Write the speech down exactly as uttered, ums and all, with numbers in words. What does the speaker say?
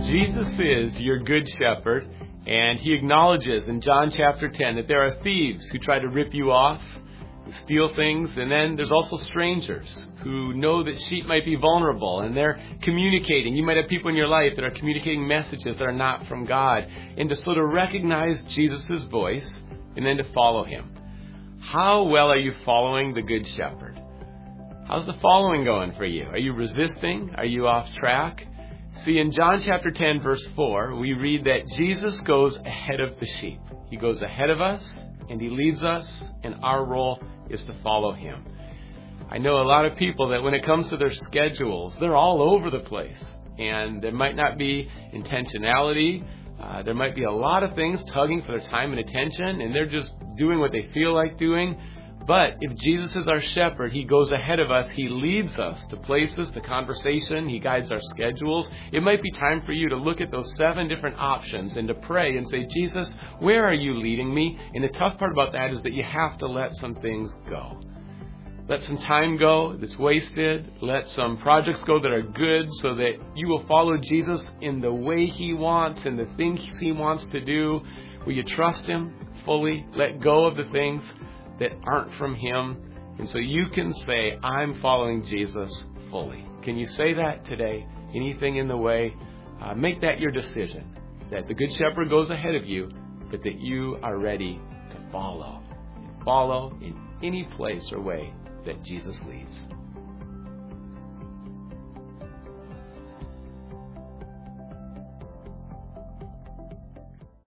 Jesus is your good shepherd, and he acknowledges in John chapter ten that there are thieves who try to rip you off, who steal things, and then there's also strangers who know that sheep might be vulnerable, and they're communicating. You might have people in your life that are communicating messages that are not from God, and to sort of recognize Jesus' voice and then to follow him. How well are you following the good shepherd? How's the following going for you? Are you resisting? Are you off track? See, in John chapter ten, verse four, we read that Jesus goes ahead of the sheep. He goes ahead of us, and he leads us, and our role is to follow him. I know a lot of people that when it comes to their schedules, they're all over the place, and there might not be intentionality. Uh, there might be a lot of things tugging for their time and attention, and they're just doing what they feel like doing. But if Jesus is our shepherd, he goes ahead of us. He leads us to places, to conversation. He guides our schedules. It might be time for you to look at those seven different options and to pray and say, Jesus, where are you leading me? And the tough part about that is that you have to let some things go. Let some time go that's wasted. Let some projects go that are good so that you will follow Jesus in the way he wants and the things he wants to do. Will you trust him fully? Let go of the things that aren't from him, and so you can say, I'm following Jesus fully. Can you say that today? Anything in the way? Uh, make that your decision, that the Good Shepherd goes ahead of you, but that you are ready to follow. Follow in any place or way that Jesus leads.